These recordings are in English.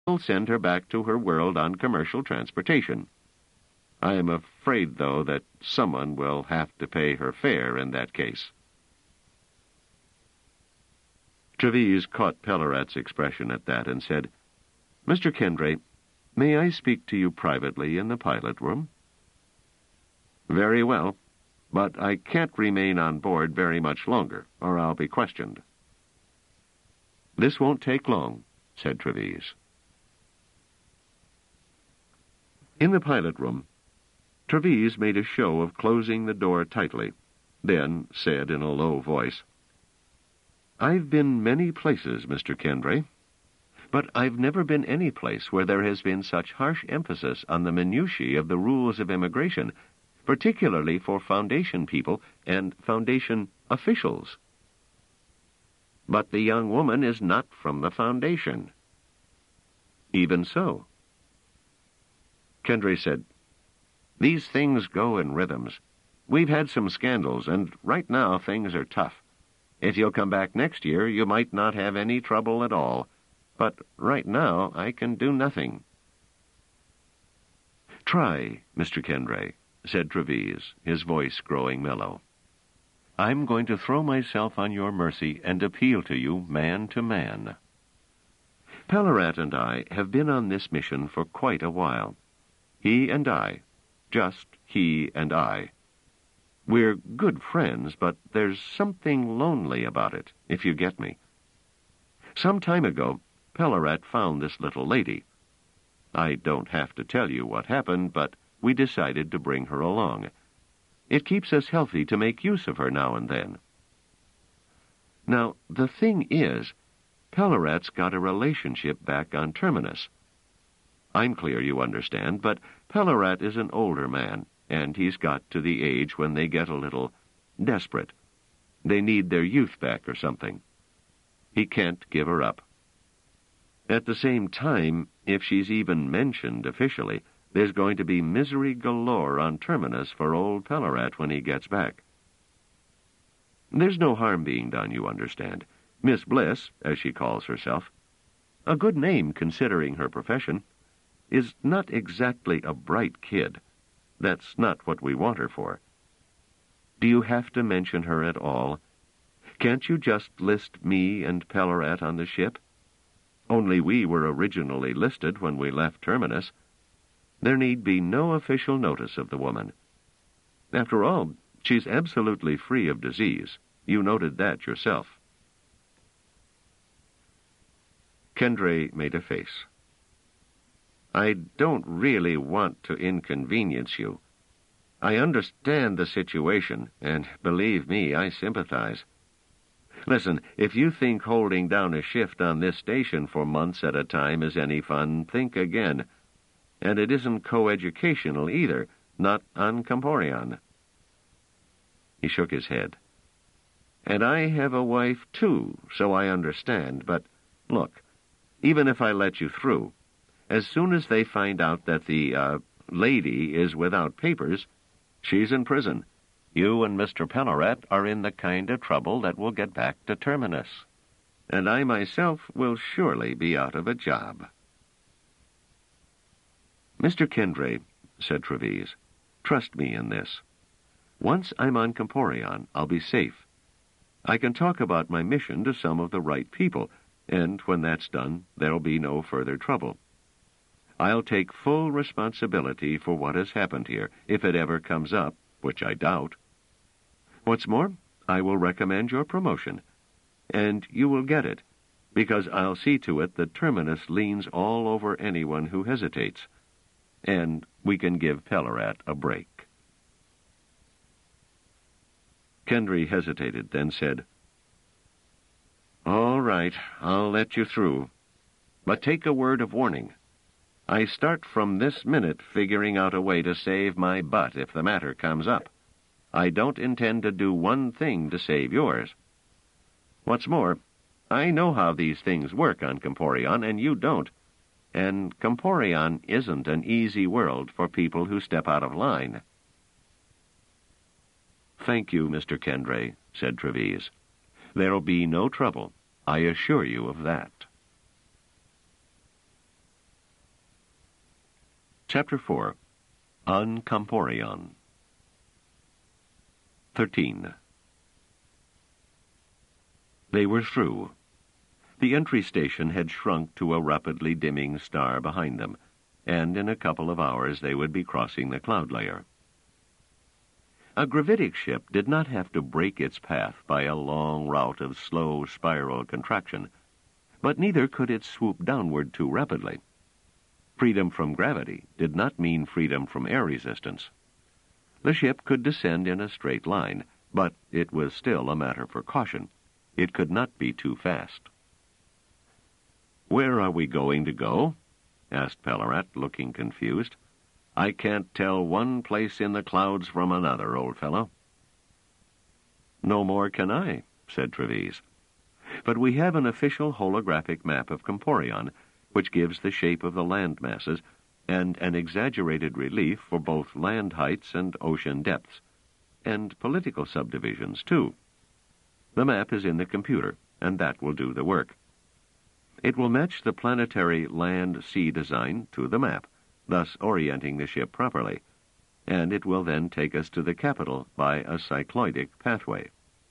will send her back to her world on commercial transportation. I am afraid, though, that someone will have to pay her fare in that case." Treves caught Pellerat's expression at that and said, "Mr. Kendray, may I speak to you privately in the pilot room?" "Very well, but I can't remain on board very much longer, or I'll be questioned." "This won't take long," said Treves. In the pilot room, Treves made a show of closing the door tightly, then said in a low voice, "I've been many places, Mr. Kendray, but I've never been any place where there has been such harsh emphasis on the minutiae of the rules of immigration, particularly for Foundation people and Foundation officials." "But the young woman is not from the Foundation." "Even so." Kendray said, "These things go in rhythms. We've had some scandals, and right now things are tough. If you'll come back next year, you might not have any trouble at all. But right now, I can do nothing." "Try, Mr. Kendray," said Treves, his voice growing mellow. "I'm going to throw myself on your mercy and appeal to you man to man. Pellerat and I have been on this mission for quite a while. He and I. Just he and I. We're good friends, but there's something lonely about it, if you get me. Some time ago, Pellerat found this little lady. I don't have to tell you what happened, but we decided to bring her along. It keeps us healthy to make use of her now and then. Now, the thing is, Pellerat's got a relationship back on Terminus. I'm clear you understand, but Pellerat is an older man, and he's got to the age when they get a little desperate. They need their youth back or something. He can't give her up. At the same time, if she's even mentioned officially, there's going to be misery galore on Terminus for old Pellerat when he gets back. There's no harm being done, you understand. Miss Bliss, as she calls herself, a good name considering her profession, is not exactly a bright kid. That's not what we want her for. Do you have to mention her at all? Can't you just list me and Pellerat on the ship? Only we were originally listed when we left Terminus. There need be no official notice of the woman. After all, she's absolutely free of disease. You noted that yourself." Kendray made a face. "I don't really want to inconvenience you. I understand the situation, and believe me, I sympathize. Listen, if you think holding down a shift on this station for months at a time is any fun, think again. And it isn't coeducational either, not on Comporion." He shook his head. "And I have a wife, too, so I understand, but look, even if I let you through, as soon as they find out that the, lady is without papers, she's in prison. You and Mr. Pellerat are in the kind of trouble that will get back to Terminus. And I myself will surely be out of a job." "Mr. Kendray," said Treves, "trust me in this. Once I'm on Comporion, I'll be safe. I can talk about my mission to some of the right people, and when that's done, there'll be no further trouble. I'll take full responsibility for what has happened here, if it ever comes up, which I doubt. What's more, I will recommend your promotion, and you will get it, because I'll see to it that Terminus leans all over anyone who hesitates, and we can give Pellerat a break." Kendray hesitated, then said, "All right, I'll let you through. But take a word of warning. I start from this minute figuring out a way to save my butt if the matter comes up. I don't intend to do one thing to save yours. What's more, I know how these things work on Comporion, and you don't. And Comporion isn't an easy world for people who step out of line." "Thank you, Mr. Kendray," said Treves. "There'll be no trouble. I assure you of that." Chapter 4. On Camporion. 13. They were through. The entry station had shrunk to a rapidly dimming star behind them, and in a couple of hours they would be crossing the cloud layer. A gravitic ship did not have to break its path by a long route of slow spiral contraction, but neither could it swoop downward too rapidly. Freedom from gravity did not mean freedom from air resistance. The ship could descend in a straight line, but it was still a matter for caution. It could not be too fast. "Where are we going to go?" asked Pellerat, looking confused. "I can't tell one place in the clouds from another, old fellow." "No more can I," said Treves. "But we have an official holographic map of Camporion, which gives the shape of the land masses and an exaggerated relief for both land heights and ocean depths, and political subdivisions, too. The map is in the computer, and that will do the work. It will match the planetary land-sea design to the map, thus orienting the ship properly, and it will then take us to the capital by a cycloidic pathway."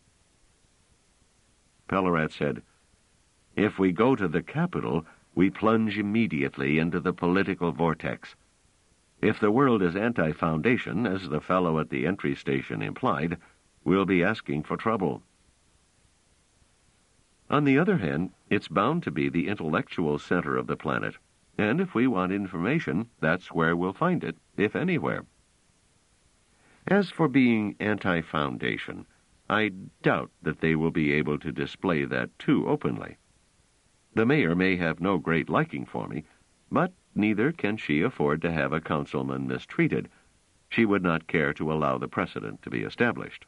Pellerat said, "If we go to the capital, we plunge immediately into the political vortex. If the world is anti-Foundation, as the fellow at the entry station implied, we'll be asking for trouble. On the other hand, it's bound to be the intellectual center of the planet, and if we want information, that's where we'll find it, if anywhere. As for being anti-Foundation, I doubt that they will be able to display that too openly. The mayor may have no great liking for me, but neither can she afford to have a councilman mistreated. She would not care to allow the precedent to be established."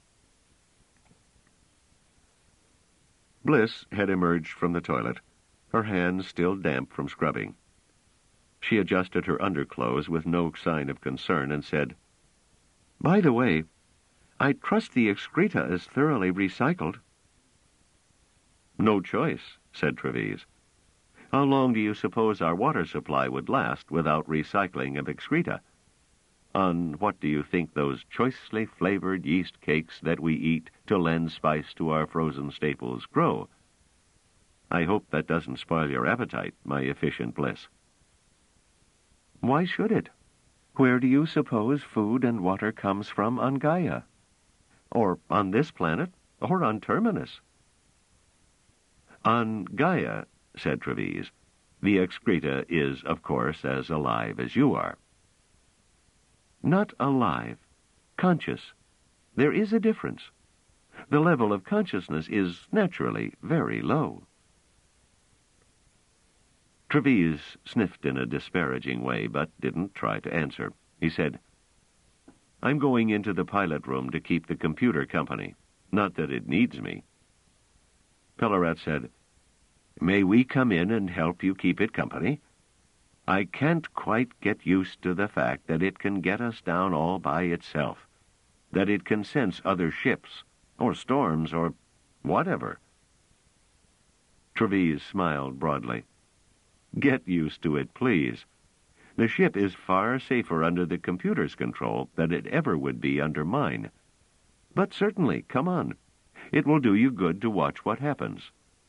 Bliss had emerged from the toilet, her hands still damp from scrubbing. She adjusted her underclothes with no sign of concern and said, "By the way, I trust the excreta is thoroughly recycled." "No choice," said Treves. "How long do you suppose our water supply would last without recycling of excreta? On what do you think those choicely flavored yeast cakes that we eat to lend spice to our frozen staples grow? I hope that doesn't spoil your appetite, my efficient Bliss." "Why should it? Where do you suppose food and water comes from on Gaia? Or on this planet, or on Terminus?" "On Gaia," said Treves, "the excreta is, of course, as alive as you are." "Not alive. Conscious. There is a difference. The level of consciousness is naturally very low." Treves sniffed in a disparaging way, but didn't try to answer. He said, "I'm going into the pilot room to keep the computer company. Not that it needs me." Pellerat said, "May we come in and help you keep it company? I can't quite get used to the fact that it can get us down all by itself, that it can sense other ships, or storms, or whatever." Treves smiled broadly. "Get used to it, please. The ship is far safer under the computer's control than it ever would be under mine. But certainly, come on. It will do you good to watch what happens."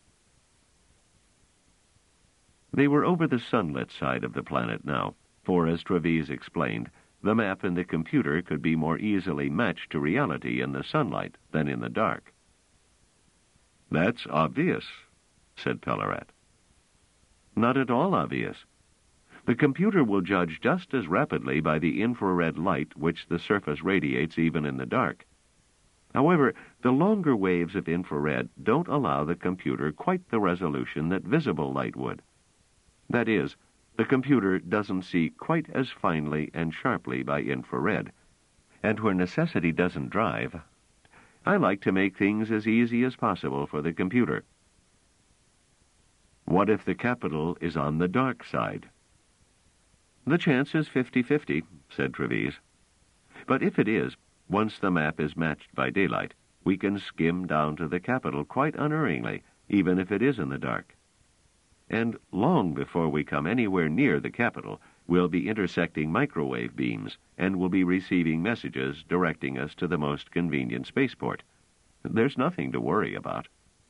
They were over the sunlit side of the planet now, for, as Treves explained, the map in the computer could be more easily matched to reality in the sunlight than in the dark. "That's obvious," said Pellerat. "Not at all obvious. The computer will judge just as rapidly by the infrared light which the surface radiates even in the dark. However, the longer waves of infrared don't allow the computer quite the resolution that visible light would. That is, the computer doesn't see quite as finely and sharply by infrared, and where necessity doesn't drive, I like to make things as easy as possible for the computer." "What if the capital is on the dark side?" "The chance is 50-50, said Treves. "But if it is, once the map is matched by daylight, we can skim down to the capital quite unerringly, even if it is in the dark. And long before we come anywhere near the capital, We'll be intersecting microwave beams, and we'll be receiving messages directing us to the most convenient spaceport. There's nothing to worry about."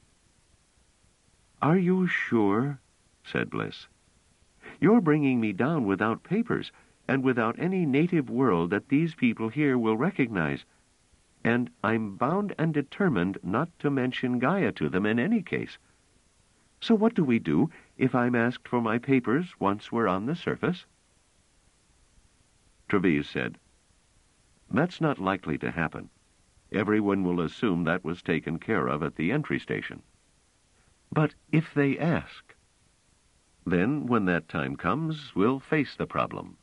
"Are you sure?" said Bliss. "You're bringing me down without papers, and without any native world that these people here will recognize. And I'm bound and determined not to mention Gaia to them in any case. So what do we do if I'm asked for my papers once we're on the surface?" Treves said, "That's not likely to happen. Everyone will assume that was taken care of at the entry station." "But if they ask?" "Then, when that time comes, we'll face the problem.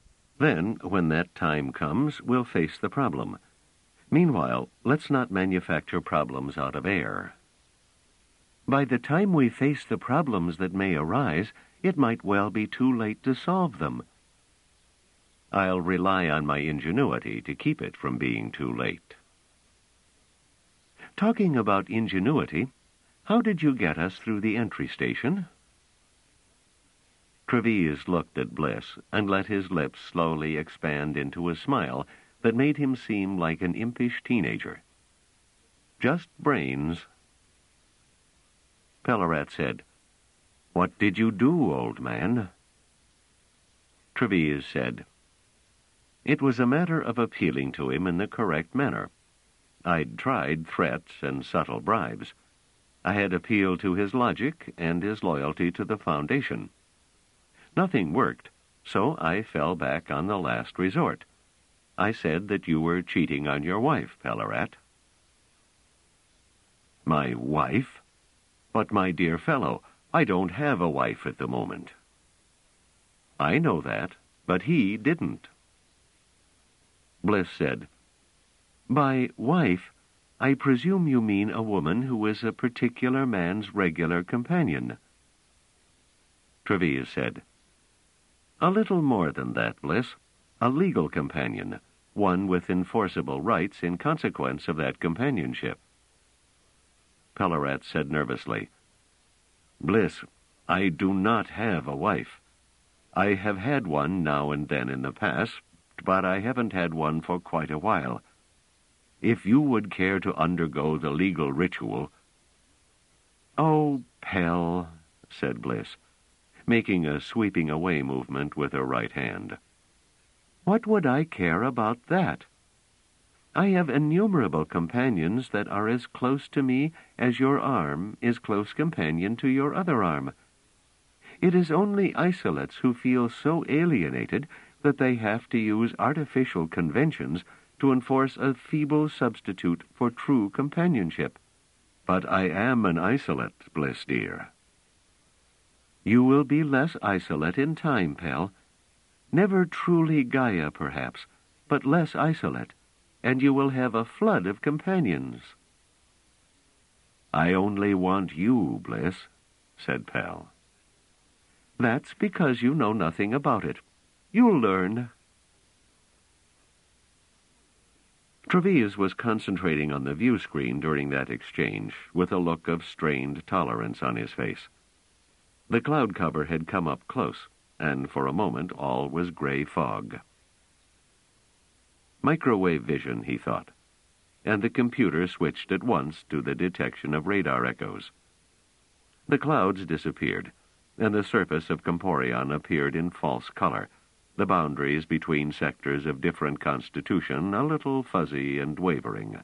Meanwhile, let's not manufacture problems out of air." "By the time we face the problems that may arise, it might well be too late to solve them." "I'll rely on my ingenuity to keep it from being too late." "Talking about ingenuity, how did you get us through the entry station?" Treves looked at Bliss and let his lips slowly expand into a smile that made him seem like an impish teenager. "Just brains." Pellarat said, "What did you do, old man?" Treves said, "It was a matter of appealing to him in the correct manner. I'd tried threats and subtle bribes. I had appealed to his logic and his loyalty to the Foundation. Nothing worked, so I fell back on the last resort. I said that you were cheating on your wife, Pellarat." "My wife? But, my dear fellow, I don't have a wife at the moment." "I know that, but he didn't." Bliss said, "By wife, I presume you mean a woman who is a particular man's regular companion." Treves said, "A little more than that, Bliss. A legal companion, one with enforceable rights in consequence of that companionship." Pellarat said nervously, "Bliss, I do not have a wife. I have had one now and then in the past, but I haven't had one for quite a while. If you would care to undergo the legal ritual—" "Oh, Pell," said Bliss, making a sweeping-away movement with her right hand. "What would I care about that? I have innumerable companions that are as close to me as your arm is close companion to your other arm. It is only isolates who feel so alienated that they have to use artificial conventions to enforce a feeble substitute for true companionship. But I am an isolate, Bliss dear." "You will be less isolate in time, Pell. Never truly Gaia, perhaps, but less isolate, and you will have a flood of companions." "I only want you, Bliss," said Pell. "That's because you know nothing about it. You'll learn." Treves was concentrating on the view screen during that exchange, with a look of strained tolerance on his face. The cloud cover had come up close, and for a moment all was gray fog. Microwave vision, he thought, and the computer switched at once to the detection of radar echoes. The clouds disappeared, and the surface of Comporion appeared in false color, the boundaries between sectors of different constitution a little fuzzy and wavering.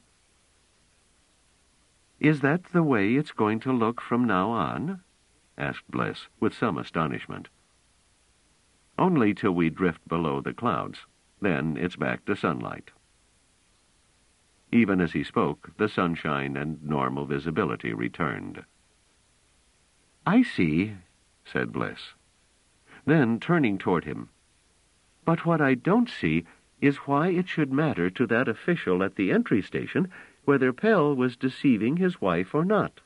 "Is that the way it's going to look from now on?" asked Bliss, with some astonishment. "Only till we drift below the clouds. Then it's back to sunlight." Even as he spoke, the sunshine and normal visibility returned. "I see," said Bliss. Then, turning toward him, "But what I don't see is why it should matter to that official at the entry station whether Pell was deceiving his wife or not."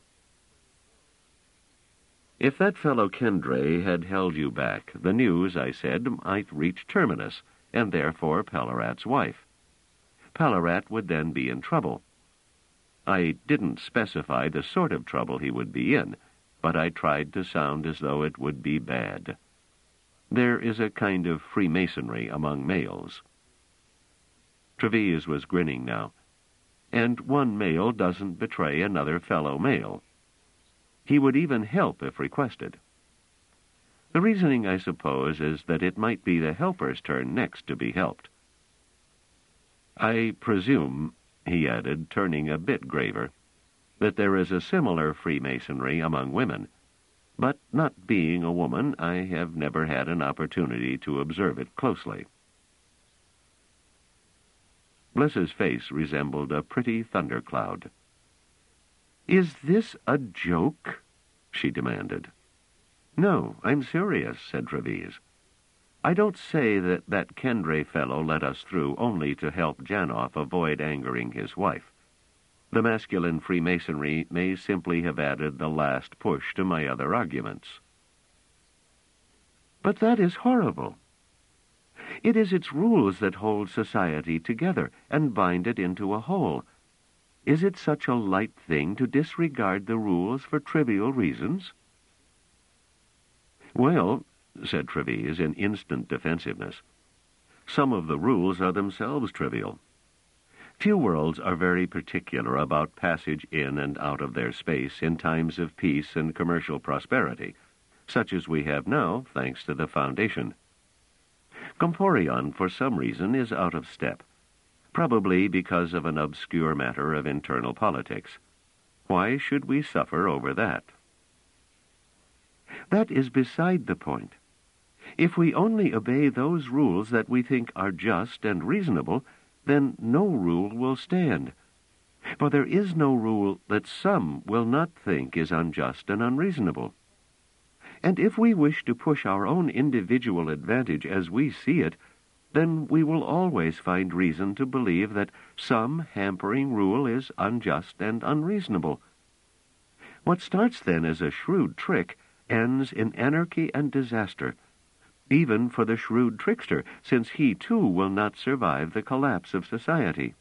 "If that fellow Kendre had held you back, the news, I said, might reach Terminus, and therefore Pellarat's wife. Pellarat would then be in trouble. I didn't specify the sort of trouble he would be in, but I tried to sound as though it would be bad. There is a kind of Freemasonry among males. Trevise was grinning now. And one male doesn't betray another fellow male. He would even help if requested. The reasoning, I suppose, is that it might be the helper's turn next to be helped. I presume, he added, turning a bit graver, that there is a similar Freemasonry among women, but not being a woman, I have never had an opportunity to observe it closely. Bliss's face resembled a pretty thundercloud. "Is this a joke?" she demanded. "No, I'm serious," said Trevise. "I don't say that Kendre fellow let us through only to help Janov avoid angering his wife. The masculine Freemasonry may simply have added the last push to my other arguments." "But that is horrible. It is its rules that hold society together and bind it into a whole. Is it such a light thing to disregard the rules for trivial reasons?" "Well," said Trevise in instant defensiveness, "some of the rules are themselves trivial. Few worlds are very particular about passage in and out of their space in times of peace and commercial prosperity, such as we have now, thanks to the Foundation. Comporion, for some reason, is out of step, probably because of an obscure matter of internal politics. Why should we suffer over that?" "That is beside the point. If we only obey those rules that we think are just and reasonable, then no rule will stand. For there is no rule that some will not think is unjust and unreasonable. And if we wish to push our own individual advantage as we see it, then we will always find reason to believe that some hampering rule is unjust and unreasonable. What starts then as a shrewd trick ends in anarchy and disaster, even for the shrewd trickster, since he too will not survive the collapse of society."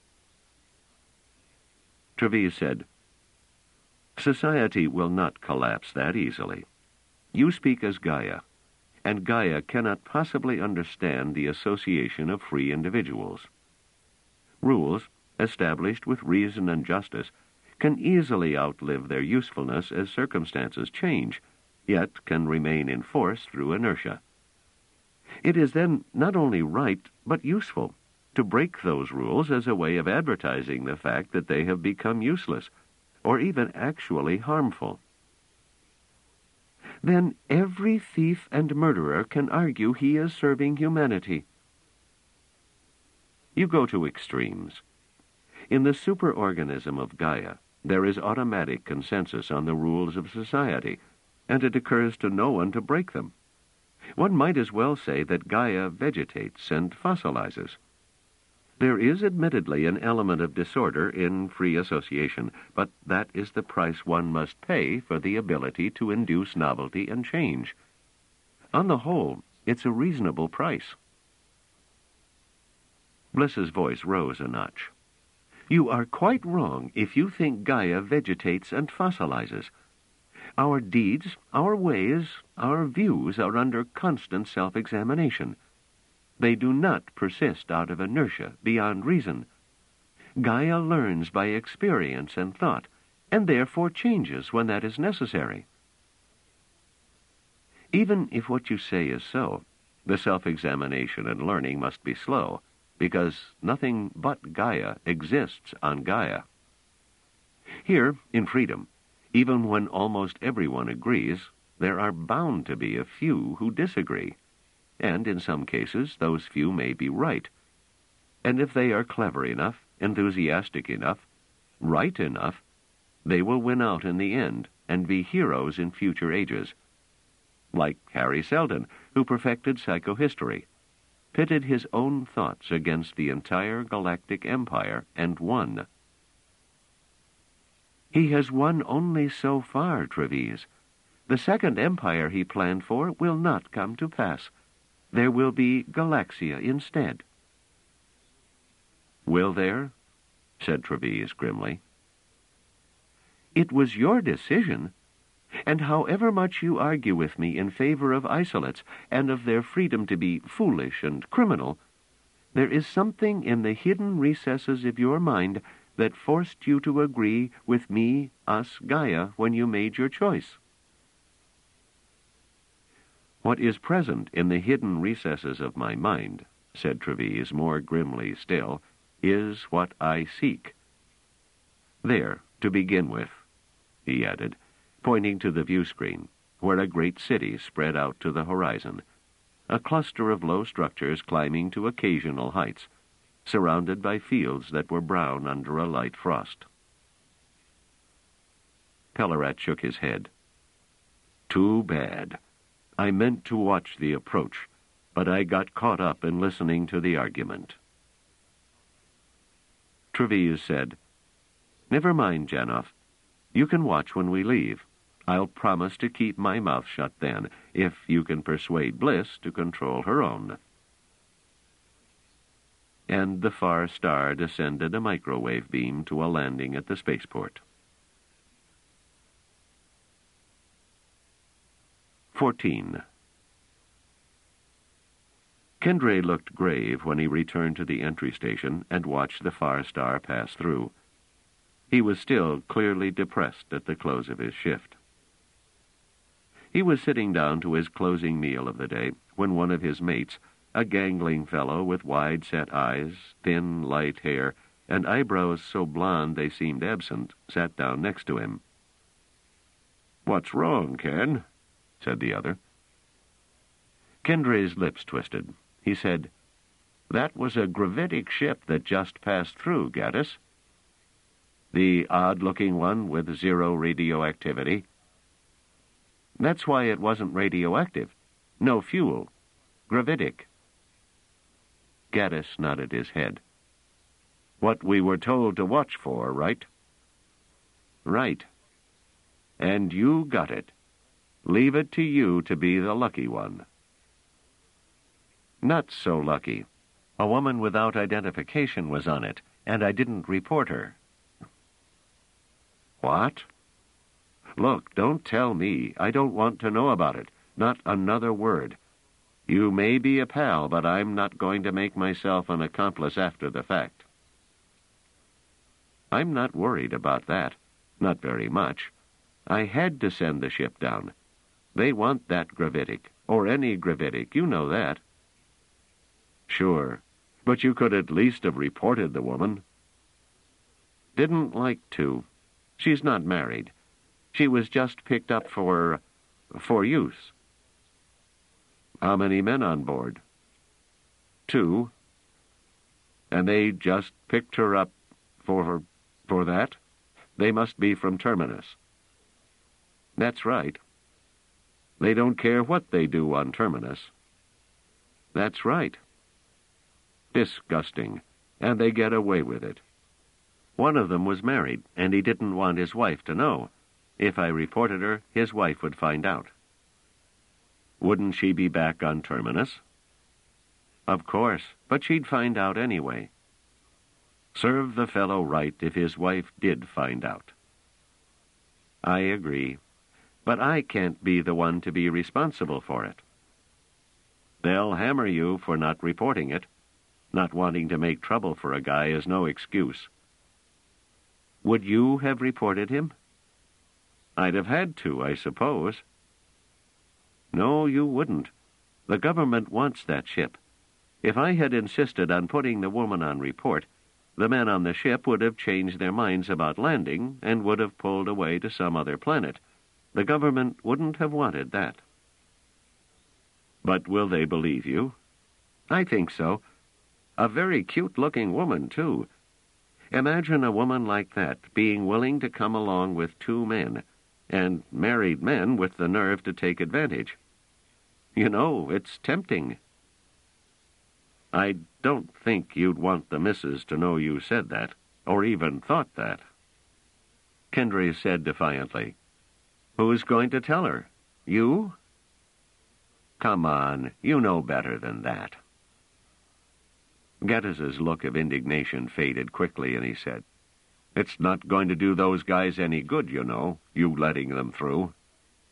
Trevise said, "Society will not collapse that easily. You speak as Gaia, and Gaia cannot possibly understand the association of free individuals. Rules, established with reason and justice, can easily outlive their usefulness as circumstances change, yet can remain in force through inertia. It is then not only right, but useful, to break those rules as a way of advertising the fact that they have become useless, or even actually harmful. Then every thief and murderer can argue he is serving humanity." You go to extremes. In the superorganism of Gaia, there is automatic consensus on the rules of society, and it occurs to no one to break them. One might as well say that Gaia vegetates and fossilizes. There is admittedly an element of disorder in free association, but that is the price one must pay for the ability to induce novelty and change. On the whole, it's a reasonable price. Bliss's voice rose a notch. "You are quite wrong if you think Gaia vegetates and fossilizes. Our deeds, our ways, our views are under constant self-examination. They do not persist out of inertia beyond reason. Gaia learns by experience and thought, and therefore changes when that is necessary." Even if what you say is so, the self-examination and learning must be slow, because nothing but Gaia exists on Gaia. Here, in freedom, even when almost everyone agrees, there are bound to be a few who disagree, and in some cases those few may be right. And if they are clever enough, enthusiastic enough, right enough, they will win out in the end and be heroes in future ages. Like Harry Seldon, who perfected psychohistory, pitted his own thoughts against the entire galactic empire and won. "He has won only so far, Trevise. The second empire he planned for will not come to pass. There will be Galaxia instead." "Will there?" said Trevise grimly. "It was your decision. And however much you argue with me in favor of isolates and of their freedom to be foolish and criminal, there is something in the hidden recesses of your mind that forced you to agree with me, us, Gaia, when you made your choice. What is present in the hidden recesses of my mind, said Treves more grimly still, is what I seek. There, to begin with, he added, pointing to the view screen, where a great city spread out to the horizon, a cluster of low structures climbing to occasional heights, surrounded by fields that were brown under a light frost. Pellarat shook his head. Too bad. I meant to watch the approach, but I got caught up in listening to the argument. Treves said, Never mind, Janov. You can watch when we leave. I'll promise to keep my mouth shut then, if you can persuade Bliss to control her own. And the Far Star descended a microwave beam to a landing at the spaceport. 14. Kendre looked grave when he returned to the entry station and watched the Far Star pass through. He was still clearly depressed at the close of his shift. He was sitting down to his closing meal of the day when one of his mates, a gangling fellow with wide-set eyes, thin, light hair, and eyebrows so blond they seemed absent, sat down next to him. "What's wrong, Ken?" said the other. Kendre's lips twisted. He said, "That was a gravitic ship that just passed through, Gaddis. The odd-looking one with zero radioactivity. That's why it wasn't radioactive. No fuel. Gravitic." Gaddis nodded his head. "What we were told to watch for, right?" "Right. And you got it. Leave it to you to be the lucky one." "Not so lucky. A woman without identification was on it, and I didn't report her." "What? Look, don't tell me. I don't want to know about it. Not another word. You may be a pal, but I'm not going to make myself an accomplice after the fact." "I'm not worried about that. Not very much. I had to send the ship down. They want that gravitic, or any gravitic, you know that." "Sure, but you could at least have reported the woman." "Didn't like to. She's not married. She was just picked up for use." "How many men on board?" "2. And they just picked her up for that? They must be from Terminus." "That's right." "They don't care what they do on Terminus." "That's right." "Disgusting. And they get away with it." "One of them was married, and he didn't want his wife to know. If I reported her, his wife would find out." "Wouldn't she be back on Terminus?" "Of course, but she'd find out anyway." "Serve the fellow right if his wife did find out." "I agree. But I can't be the one to be responsible for it." "They'll hammer you for not reporting it. Not wanting to make trouble for a guy is no excuse." "Would you have reported him?" "I'd have had to, I suppose." "No, you wouldn't. The government wants that ship. If I had insisted on putting the woman on report, the men on the ship would have changed their minds about landing and would have pulled away to some other planet. The government wouldn't have wanted that." "But will they believe you?" "I think so. A very cute-looking woman, too. Imagine a woman like that being willing to come along with 2 men, and married men with the nerve to take advantage. You know, it's tempting." "I don't think you'd want the missus to know you said that, or even thought that." Kendre said defiantly, "Who's going to tell her? You?" "Come on, you know better than that." Gaddis's look of indignation faded quickly, and he said, "It's not going to do those guys any good, you know, you letting them through."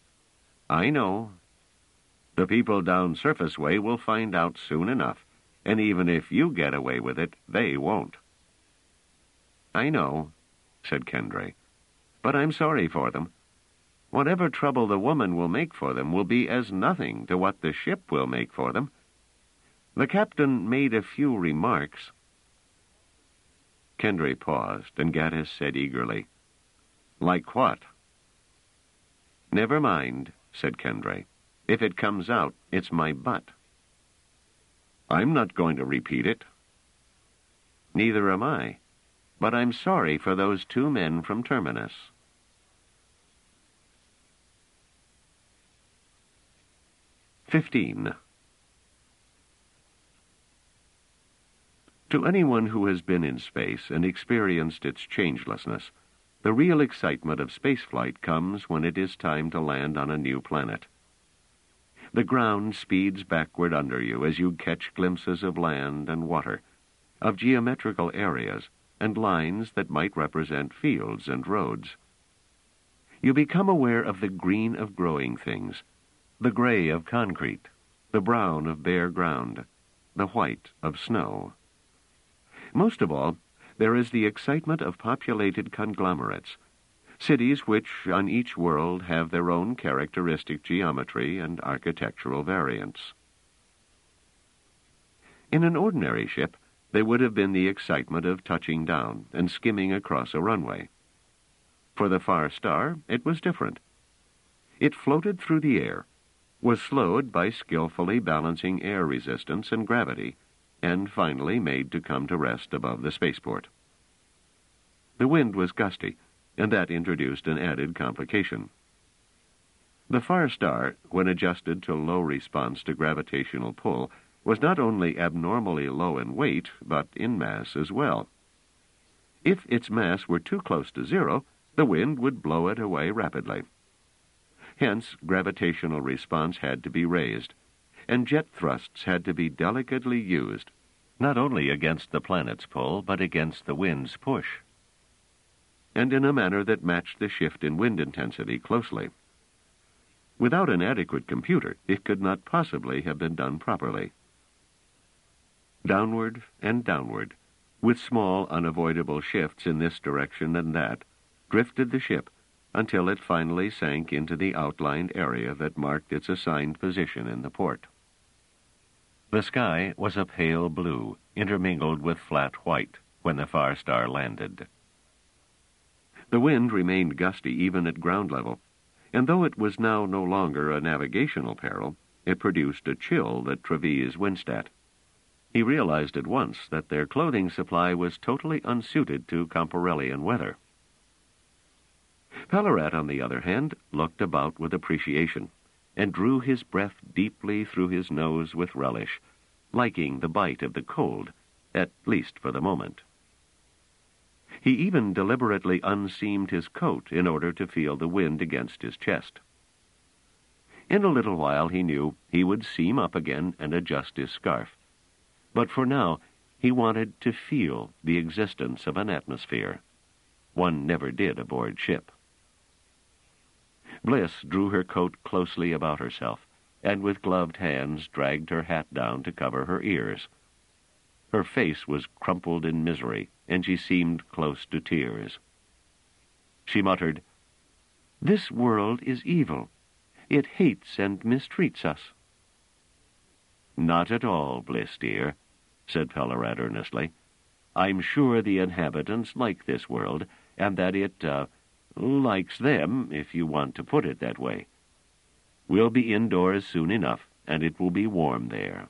I know. The people down Surface Way will find out soon enough, and even if you get away with it, they won't. I know, said Kendray, but I'm sorry for them. Whatever trouble the woman will make for them will be as nothing to what the ship will make for them. The captain made a few remarks. Kendray paused, and Gaddis said eagerly, Like what? Never mind, said Kendray. If it comes out, it's my butt. I'm not going to repeat it. Neither am I, but I'm sorry for those 2 men from Terminus. "15. To anyone who has been in space and experienced its changelessness, the real excitement of spaceflight comes when it is time to land on a new planet. The ground speeds backward under you as you catch glimpses of land and water, of geometrical areas and lines that might represent fields and roads. You become aware of the green of growing things, the gray of concrete, the brown of bare ground, the white of snow. Most of all, there is the excitement of populated conglomerates, cities which, on each world, have their own characteristic geometry and architectural variants. In an ordinary ship, there would have been the excitement of touching down and skimming across a runway. For the Far Star, it was different. It floated through the air, was slowed by skillfully balancing air resistance and gravity, and finally made to come to rest above the spaceport. The wind was gusty, and that introduced an added complication. The Far Star, when adjusted to low response to gravitational pull, was not only abnormally low in weight, but in mass as well. If its mass were too close to zero, the wind would blow it away rapidly. Hence, gravitational response had to be raised, and jet thrusts had to be delicately used, not only against the planet's pull, but against the wind's push, and in a manner that matched the shift in wind intensity closely. Without an adequate computer, it could not possibly have been done properly. Downward and downward, with small unavoidable shifts in this direction and that, drifted the ship until it finally sank into the outlined area that marked its assigned position in the port. The sky was a pale blue, intermingled with flat white, when the Far Star landed. The wind remained gusty even at ground level, and though it was now no longer a navigational peril, it produced a chill that Treves winced at. He realized at once that their clothing supply was totally unsuited to Comparellian weather. Pellerat, on the other hand, looked about with appreciation, and drew his breath deeply through his nose with relish, liking the bite of the cold, at least for the moment. He even deliberately unseamed his coat in order to feel the wind against his chest. In a little while he knew he would seam up again and adjust his scarf, but for now he wanted to feel the existence of an atmosphere. One never did aboard ship. Bliss drew her coat closely about herself, and with gloved hands dragged her hat down to cover her ears. Her face was crumpled in misery, and she seemed close to tears. She muttered, "This world is evil. It hates and mistreats us." "Not at all, Bliss, dear," said Pellerat earnestly. "I'm sure the inhabitants like this world, and that it, likes them, if you want to put it that way. We'll be indoors soon enough, and it will be warm there."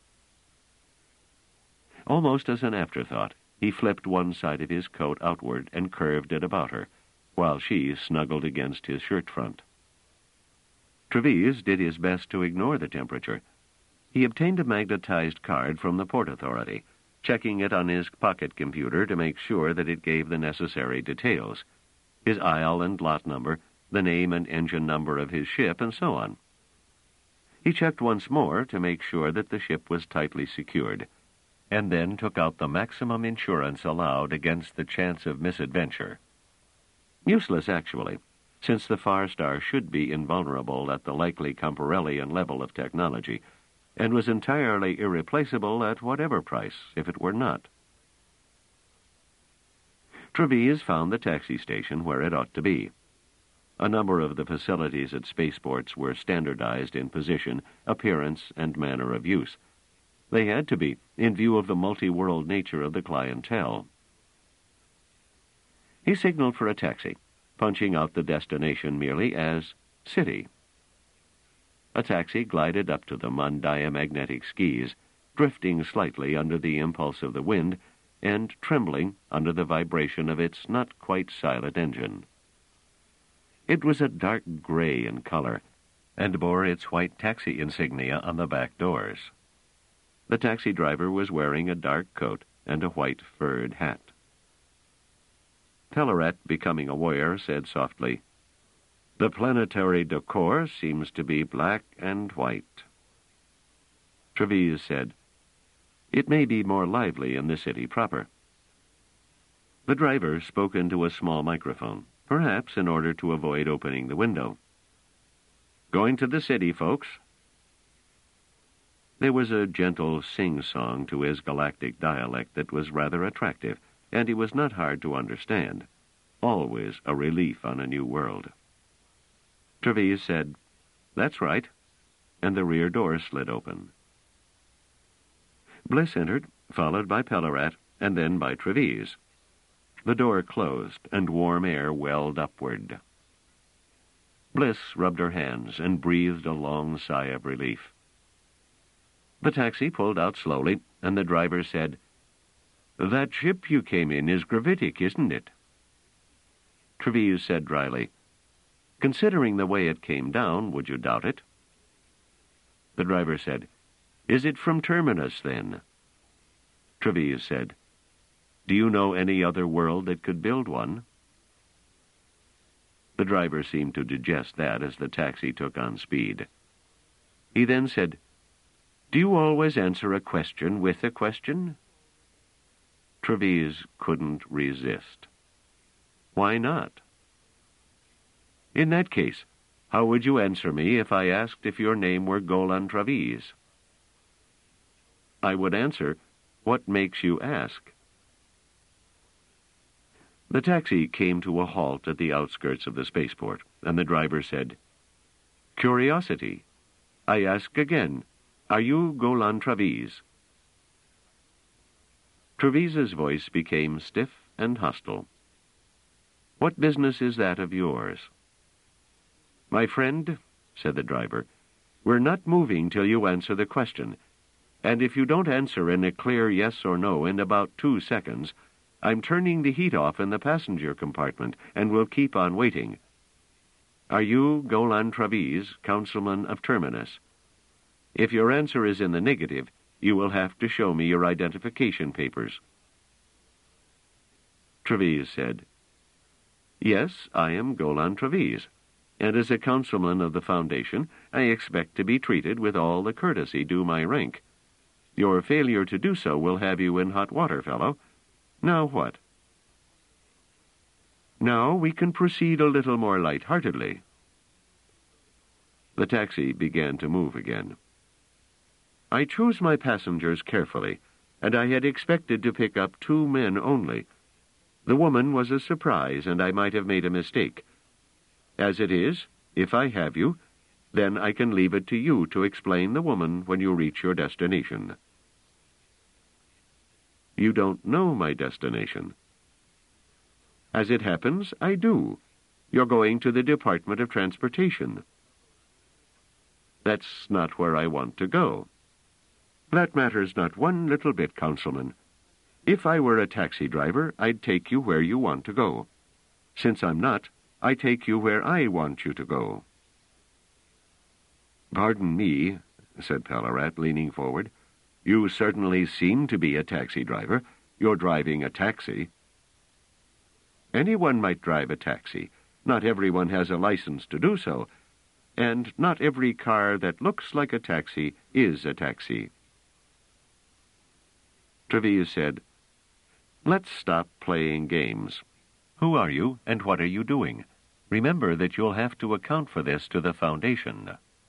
Almost as an afterthought, he flipped one side of his coat outward and curved it about her, while she snuggled against his shirt front. Treves did his best to ignore the temperature. He obtained a magnetized card from the Port Authority, checking it on his pocket computer to make sure that it gave the necessary details: his aisle and lot number, the name and engine number of his ship, and so on. He checked once more to make sure that the ship was tightly secured, and then took out the maximum insurance allowed against the chance of misadventure. Useless, actually, since the Far Star should be invulnerable at the likely Comparellian level of technology, and was entirely irreplaceable at whatever price, if it were not. Treves found the taxi station where it ought to be. A number of the facilities at spaceports were standardized in position, appearance, and manner of use. They had to be, in view of the multi-world nature of the clientele. He signaled for a taxi, punching out the destination merely as City. A taxi glided up to them on diamagnetic skis, drifting slightly under the impulse of the wind and trembling under the vibration of its not-quite-silent engine. It was a dark gray in color, and bore its white taxi insignia on the back doors. The taxi driver was wearing a dark coat and a white furred hat. Pellerat, becoming aware, said softly, "The planetary decor seems to be black and white." Treves said, "It may be more lively in the city proper." The driver spoke into a small microphone, perhaps in order to avoid opening the window. "Going to the city, folks." There was a gentle sing-song to his galactic dialect that was rather attractive, and he was not hard to understand. Always a relief on a new world. Treves said, "That's right," and the rear door slid open. Bliss entered, followed by Pellerat, and then by Treves. The door closed, and warm air welled upward. Bliss rubbed her hands and breathed a long sigh of relief. The taxi pulled out slowly, and the driver said, "That ship you came in is gravitic, isn't it?" Treves said dryly, "Considering the way it came down, would you doubt it?" The driver said, "Is it from Terminus, then?" Treves said, "Do you know any other world that could build one?" The driver seemed to digest that as the taxi took on speed. He then said, "Do you always answer a question with a question?" Treves couldn't resist. "Why not?" "In that case, how would you answer me if I asked if your name were Golan Treves?" "I would answer, 'What makes you ask?'" The taxi came to a halt at the outskirts of the spaceport, and the driver said, "Curiosity. I ask again, are you Golan Treves?" Treves's voice became stiff and hostile. "What business is that of yours?" "My friend," said the driver, "we're not moving till you answer the question, and if you don't answer in a clear yes or no in about 2 seconds, I'm turning the heat off in the passenger compartment, and we'll keep on waiting. Are you Golan Treves, Councilman of Terminus? If your answer is in the negative, you will have to show me your identification papers." Treves said, "Yes, I am Golan Treves, and as a councilman of the Foundation, I expect to be treated with all the courtesy due my rank. Your failure to do so will have you in hot water, fellow. Now what?" "Now we can proceed a little more light-heartedly." The taxi began to move again. "I chose my passengers carefully, and I had expected to pick up 2 men only. The woman was a surprise, and I might have made a mistake. As it is, if I have you, then I can leave it to you to explain the woman when you reach your destination." "You don't know my destination." "As it happens, I do. You're going to the Department of Transportation." "That's not where I want to go." "That matters not one little bit, Councilman. If I were a taxi driver, I'd take you where you want to go. Since I'm not, I take you where I want you to go." "Pardon me," said Pellerat, leaning forward. "You certainly seem to be a taxi driver. You're driving a taxi." "Anyone might drive a taxi. Not everyone has a license to do so. And not every car that looks like a taxi is a taxi." Treves said, "Let's stop playing games. Who are you, and what are you doing? Remember that you'll have to account for this to the Foundation."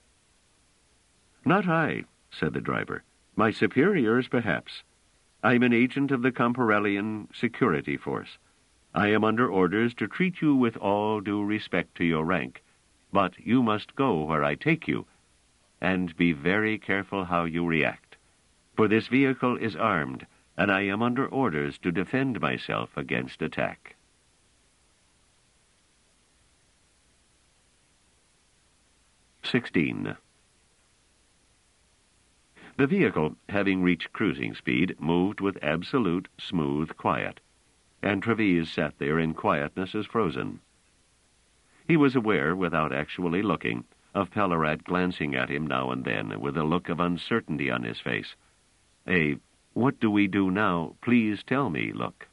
"Not I," said the driver. "My superiors, perhaps. I'm an agent of the Comparellian Security Force. I am under orders to treat you with all due respect to your rank, but you must go where I take you, and be very careful how you react, for this vehicle is armed, and I am under orders to defend myself against attack." "16. The vehicle, having reached cruising speed, moved with absolute, smooth quiet, and Treves sat there in quietness as frozen. He was aware, without actually looking, of Pellerat glancing at him now and then with a look of uncertainty on his face. A "what do we do now, please tell me" look.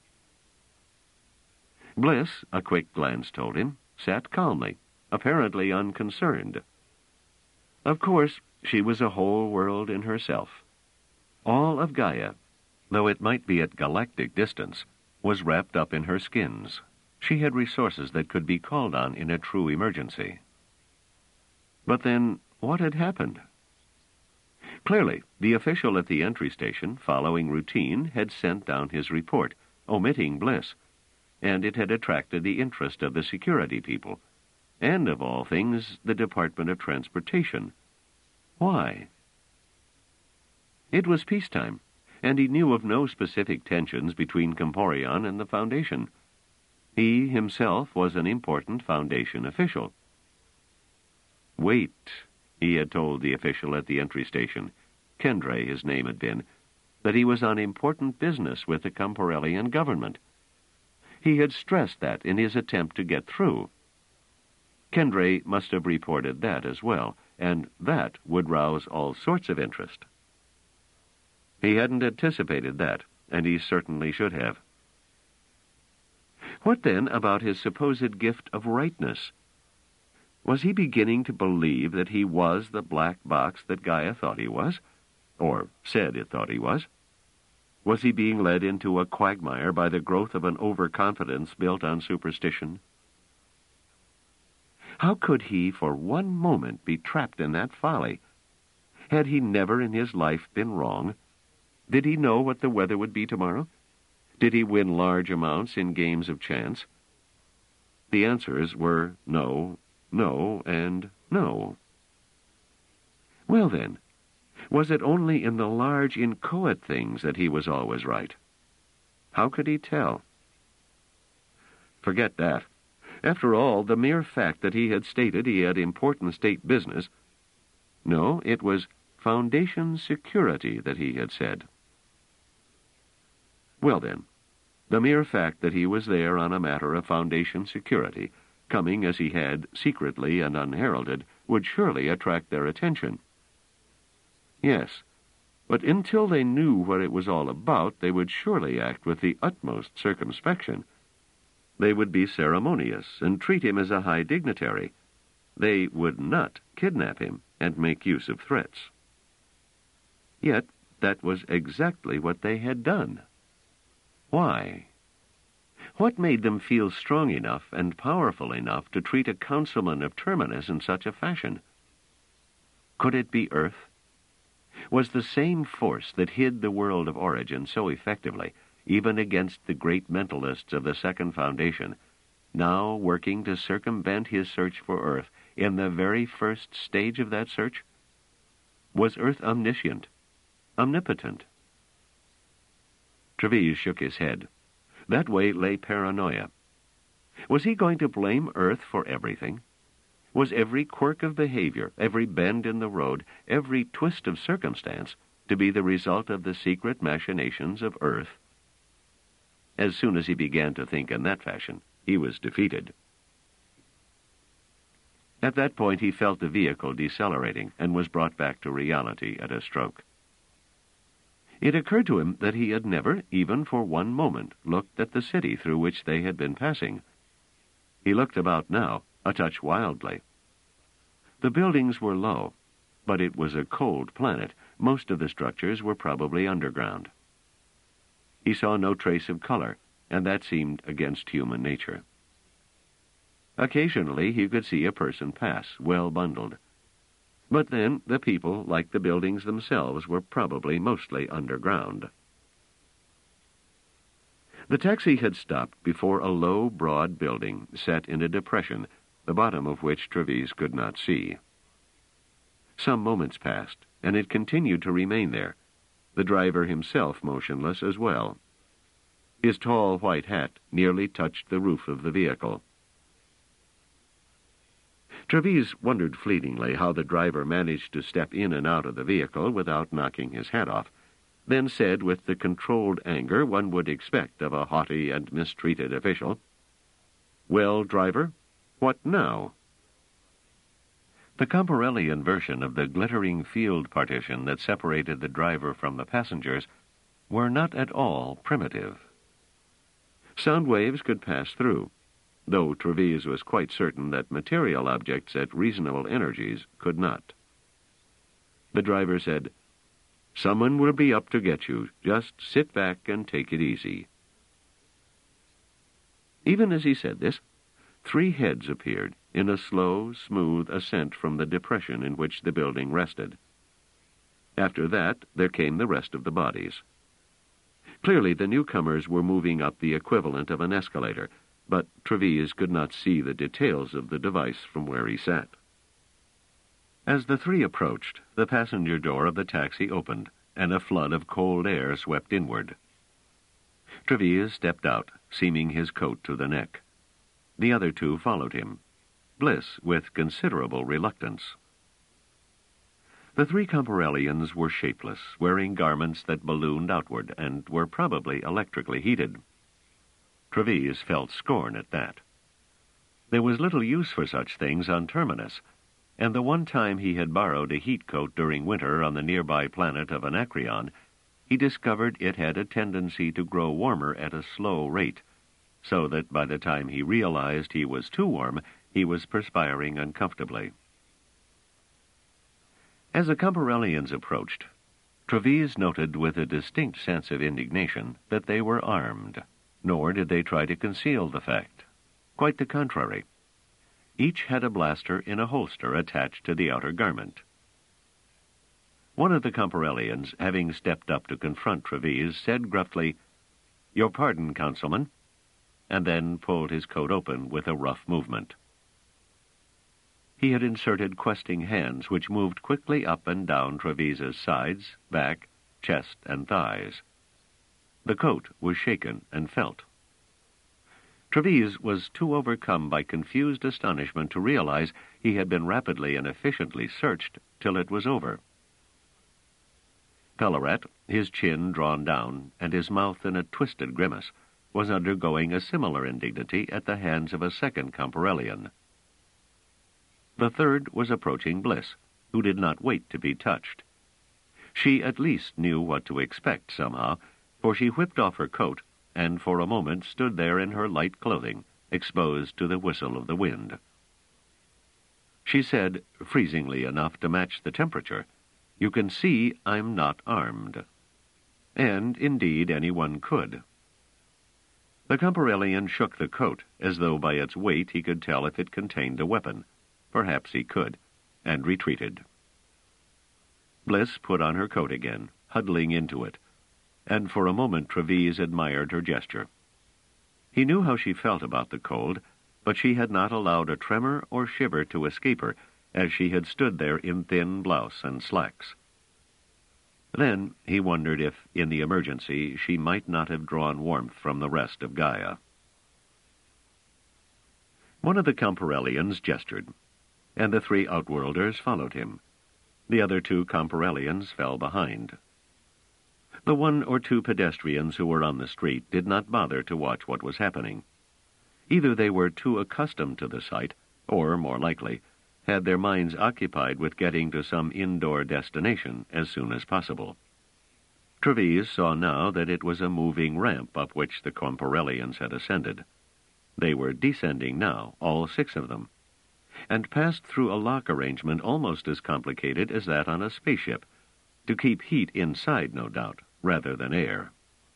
Bliss, a quick glance told him, sat calmly, apparently unconcerned. Of course, she was a whole world in herself. All of Gaia, though it might be at galactic distance, was wrapped up in her skins. She had resources that could be called on in a true emergency. But then, what had happened? Clearly, the official at the entry station, following routine, had sent down his report, omitting Bliss, and it had attracted the interest of the security people, and, of all things, the Department of Transportation. Why? It was peacetime, and he knew of no specific tensions between Comporion and the Foundation. He himself was an important Foundation official. "Wait," he had told the official at the entry station, Kendre his name had been, that he was on important business with the Comparellian government. He had stressed that in his attempt to get through. Kendre must have reported that as well, and that would rouse all sorts of interest. He hadn't anticipated that, and he certainly should have. What then about his supposed gift of rightness? Was he beginning to believe that he was the black box that Gaia thought he was, or said it thought he was? Was he being led into a quagmire by the growth of an overconfidence built on superstition? How could he for one moment be trapped in that folly? Had he never in his life been wrong? Did he know what the weather would be tomorrow? Did he win large amounts in games of chance? The answers were no, no, and no. Well then, was it only in the large inchoate things that he was always right? How could he tell? Forget that. After all, the mere fact that he had stated he had important state business— no, it was Foundation security that he had said. Well then, the mere fact that he was there on a matter of Foundation security, coming as he had, secretly and unheralded, would surely attract their attention. Yes, but until they knew what it was all about, they would surely act with the utmost circumspection. They would be ceremonious and treat him as a high dignitary. They would not kidnap him and make use of threats. Yet that was exactly what they had done. Why? What made them feel strong enough and powerful enough to treat a councilman of Terminus in such a fashion? Could it be Earth? Was the same force that hid the world of origin so effectively, even against the great mentalists of the Second Foundation, now working to circumvent his search for Earth in the very first stage of that search? Was Earth omniscient, omnipotent? Treves shook his head. That way lay paranoia. Was he going to blame Earth for everything? Was every quirk of behavior, every bend in the road, every twist of circumstance to be the result of the secret machinations of Earth? As soon as he began to think in that fashion, he was defeated. At that point he felt the vehicle decelerating and was brought back to reality at a stroke. It occurred to him that he had never, even for one moment, looked at the city through which they had been passing. He looked about now, a touch wildly. The buildings were low, but it was a cold planet. Most of the structures were probably underground. He saw no trace of color, and that seemed against human nature. Occasionally he could see a person pass, well bundled. But then the people, like the buildings themselves, were probably mostly underground. The taxi had stopped before a low, broad building set in a depression, the bottom of which Treves could not see. Some moments passed, and it continued to remain there, the driver himself motionless as well. His tall white hat nearly touched the roof of the vehicle. Treves wondered fleetingly how the driver managed to step in and out of the vehicle without knocking his hat off, then said with the controlled anger one would expect of a haughty and mistreated official, "Well, driver, what now?" The Comparellian version of the glittering field partition that separated the driver from the passengers were not at all primitive. Sound waves could pass through, though Treves was quite certain that material objects at reasonable energies could not. The driver said, "Someone will be up to get you. Just sit back and take it easy." Even as he said this, 3 heads appeared in a slow, smooth ascent from the depression in which the building rested. After that, there came the rest of the bodies. Clearly, the newcomers were moving up the equivalent of an escalator, but Treves could not see the details of the device from where he sat. As the 3 approached, the passenger door of the taxi opened, and a flood of cold air swept inward. Treves stepped out, seaming his coat to the neck. The other 2 followed him, Bliss with considerable reluctance. The 3 Comparellians were shapeless, wearing garments that ballooned outward and were probably electrically heated. Treves felt scorn at that. There was little use for such things on Terminus, and the one time he had borrowed a heat coat during winter on the nearby planet of Anacreon, he discovered it had a tendency to grow warmer at a slow rate, so that by the time he realized he was too warm, he was perspiring uncomfortably. As the Comparellians approached, Treves noted with a distinct sense of indignation that they were armed, nor did they try to conceal the fact. Quite the contrary. Each had a blaster in a holster attached to the outer garment. One of the Comparellians, having stepped up to confront Treves, said gruffly, "Your pardon, Councilman," and then pulled his coat open with a rough movement. He had inserted questing hands which moved quickly up and down Treves's sides, back, chest, and thighs. The coat was shaken and felt. Treves was too overcome by confused astonishment to realize he had been rapidly and efficiently searched till it was over. Pellerat, his chin drawn down and his mouth in a twisted grimace, was undergoing a similar indignity at the hands of a second Comparellian. The third was approaching Bliss, who did not wait to be touched. She at least knew what to expect somehow, for she whipped off her coat and for a moment stood there in her light clothing, exposed to the whistle of the wind. She said, freezingly enough to match the temperature, "You can see I'm not armed." And, indeed, anyone could. The Comparellian shook the coat, as though by its weight he could tell if it contained a weapon. Perhaps he could, and retreated. Bliss put on her coat again, huddling into it, and for a moment Treves admired her gesture. He knew how she felt about the cold, but she had not allowed a tremor or shiver to escape her, as she had stood there in thin blouse and slacks. Then he wondered if, in the emergency, she might not have drawn warmth from the rest of Gaia. One of the Comparellians gestured, and the 3 Outworlders followed him. The other 2 Comparellians fell behind. The 1 or 2 pedestrians who were on the street did not bother to watch what was happening. Either they were too accustomed to the sight, or, more likely, had their minds occupied with getting to some indoor destination as soon as possible. Treves saw now that it was a moving ramp up which the Comparellians had ascended. They were descending now, all 6 of them, and passed through a lock arrangement almost as complicated as that on a spaceship, to keep heat inside, no doubt, rather than air.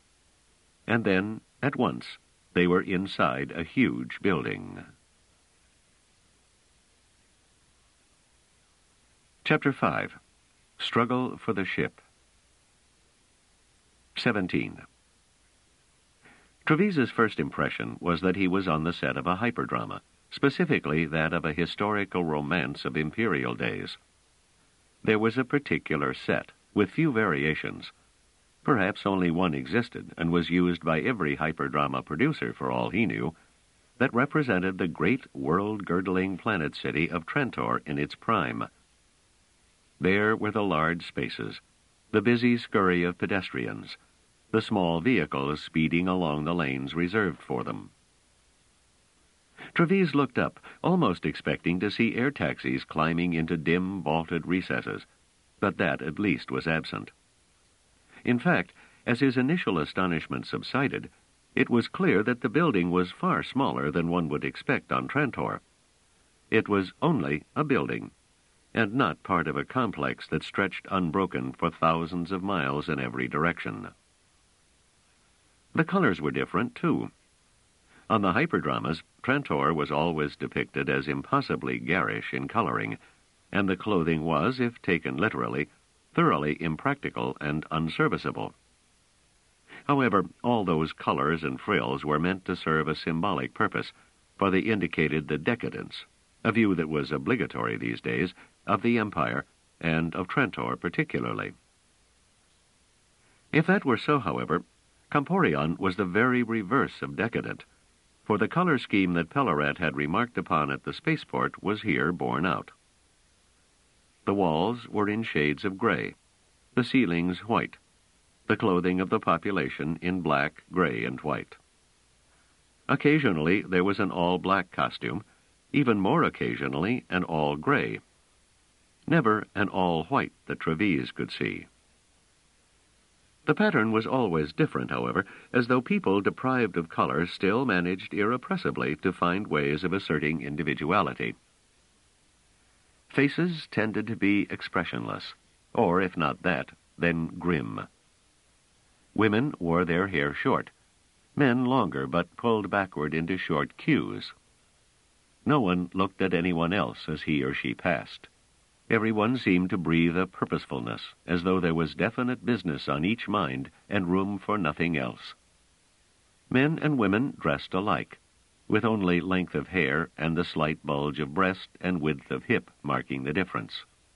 And then, at once, they were inside a huge building. Chapter 5. Struggle for the Ship. 17. Trevise's first impression was that he was on the set of a hyperdrama, specifically that of a historical romance of imperial days. There was a particular set, with few variations. Perhaps only one existed, and was used by every hyperdrama producer for all he knew, that represented the great world-girdling planet city of Trantor in its prime. There were the large spaces, the busy scurry of pedestrians, the small vehicles speeding along the lanes reserved for them. Trevise looked up, almost expecting to see air taxis climbing into dim, vaulted recesses, but that at least was absent. In fact, as his initial astonishment subsided, it was clear that the building was far smaller than one would expect on Trantor. It was only a building, and not part of a complex that stretched unbroken for thousands of miles in every direction. The colors were different, too. On the hyperdramas, Trantor was always depicted as impossibly garish in coloring, and the clothing was, if taken literally, thoroughly impractical and unserviceable. However, all those colors and frills were meant to serve a symbolic purpose, for they indicated the decadence, a view that was obligatory these days, of the Empire, and of Trantor particularly. If that were so, however, Camporion was the very reverse of decadent, for the color scheme that Pellarat had remarked upon at the spaceport was here borne out. The walls were in shades of gray, the ceilings white, the clothing of the population in black, gray, and white. Occasionally there was an all-black costume, even more occasionally an all-gray. Never an all-white that Trevise could see. The pattern was always different, however, as though people deprived of color still managed irrepressibly to find ways of asserting individuality. Faces tended to be expressionless, or if not that, then grim. Women wore their hair short, men longer but pulled backward into short queues. No one looked at anyone else as he or she passed. Everyone seemed to breathe a purposefulness, as though there was definite business on each mind and room for nothing else. Men and women dressed alike, with only length of hair and the slight bulge of breast and width of hip marking the difference.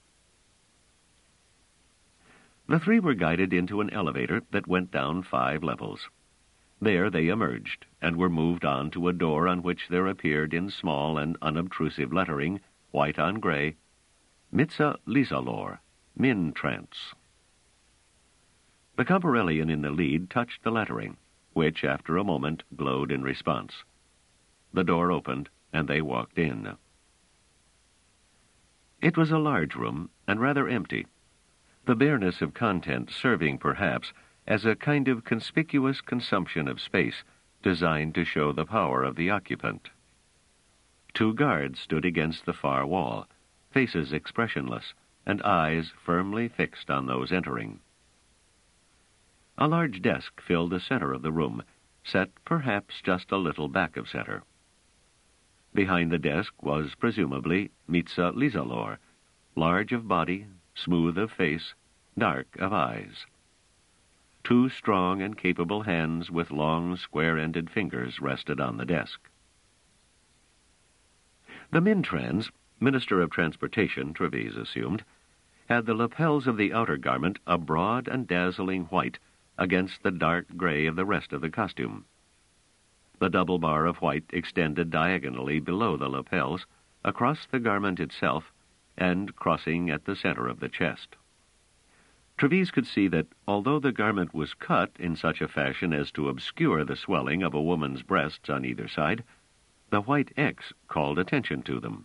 The three were guided into an elevator that went down 5 levels. There they emerged, and were moved on to a door on which there appeared in small and unobtrusive lettering, white on gray, Mitsa Lisalor, Min Trance. The Camporellian in the lead touched the lettering, which, after a moment, glowed in response. The door opened, and they walked in. It was a large room, and rather empty, the bareness of content serving, perhaps, as a kind of conspicuous consumption of space designed to show the power of the occupant. 2 guards stood against the far wall, faces expressionless, and eyes firmly fixed on those entering. A large desk filled the center of the room, set perhaps just a little back of center. Behind the desk was, presumably, Mitsa Lisalor, large of body, smooth of face, dark of eyes. 2 strong and capable hands with long, square-ended fingers rested on the desk. The Mintrans, Minister of Transportation, Trevise assumed, had the lapels of the outer garment a broad and dazzling white against the dark gray of the rest of the costume. The double bar of white extended diagonally below the lapels, across the garment itself, and crossing at the center of the chest. Trevise could see that, although the garment was cut in such a fashion as to obscure the swelling of a woman's breasts on either side, the white X called attention to them.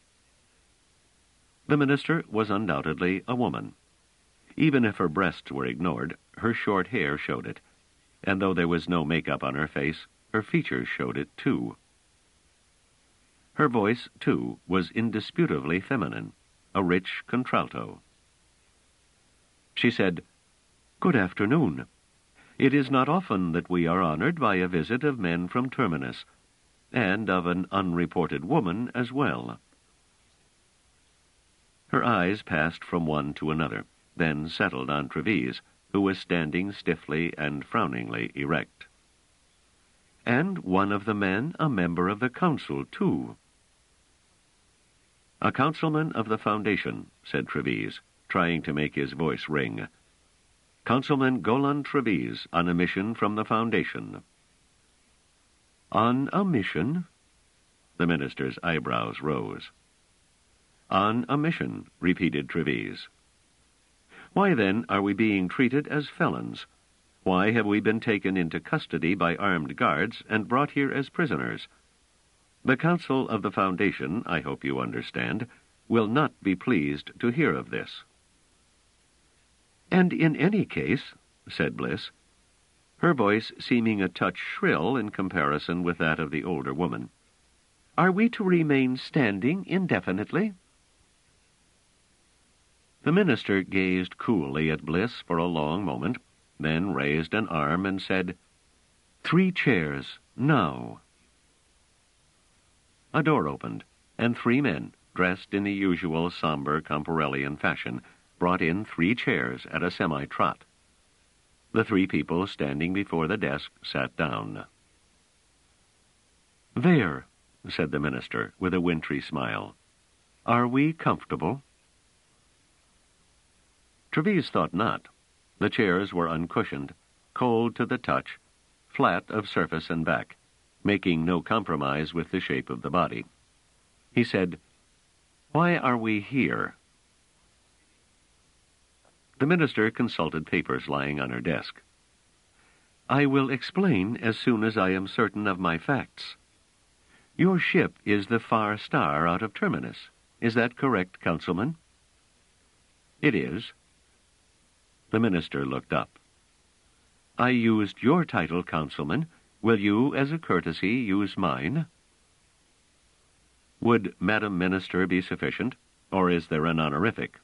The minister was undoubtedly a woman. Even if her breasts were ignored, her short hair showed it, and though there was no makeup on her face, her features showed it too. Her voice, too, was indisputably feminine, a rich contralto. She said, "Good afternoon. It is not often that we are honored by a visit of men from Terminus, and of an unreported woman as well." Her eyes passed from one to another, then settled on Trevise, who was standing stiffly and frowningly erect. "And one of the men a member of the council, too." "A councilman of the Foundation," said Trevise, trying to make his voice ring. "Councilman Golan Trevise, on a mission from the Foundation." "On a mission?" The minister's eyebrows rose. "On a mission," repeated Trevise. "Why, then, are we being treated as felons? Why have we been taken into custody by armed guards and brought here as prisoners? The Council of the Foundation, I hope you understand, will not be pleased to hear of this." "And in any case," said Bliss, her voice seeming a touch shrill in comparison with that of the older woman, "are we to remain standing indefinitely?" The minister gazed coolly at Bliss for a long moment, then raised an arm and said, "3 chairs, now." A door opened, and 3 men, dressed in the usual somber Comparellian fashion, brought in 3 chairs at a semi-trot. The 3 people standing before the desk sat down. "There," said the minister, with a wintry smile. "Are we comfortable?" Trevise thought not. The chairs were uncushioned, cold to the touch, flat of surface and back, making no compromise with the shape of the body. He said, "Why are we here?" The minister consulted papers lying on her desk. "I will explain as soon as I am certain of my facts. Your ship is the Far Star out of Terminus. Is that correct, Councilman?" "It is." The minister looked up. "I used your title, Councilman. Will you, as a courtesy, use mine?" "Would Madam Minister be sufficient, or is there an honorific?"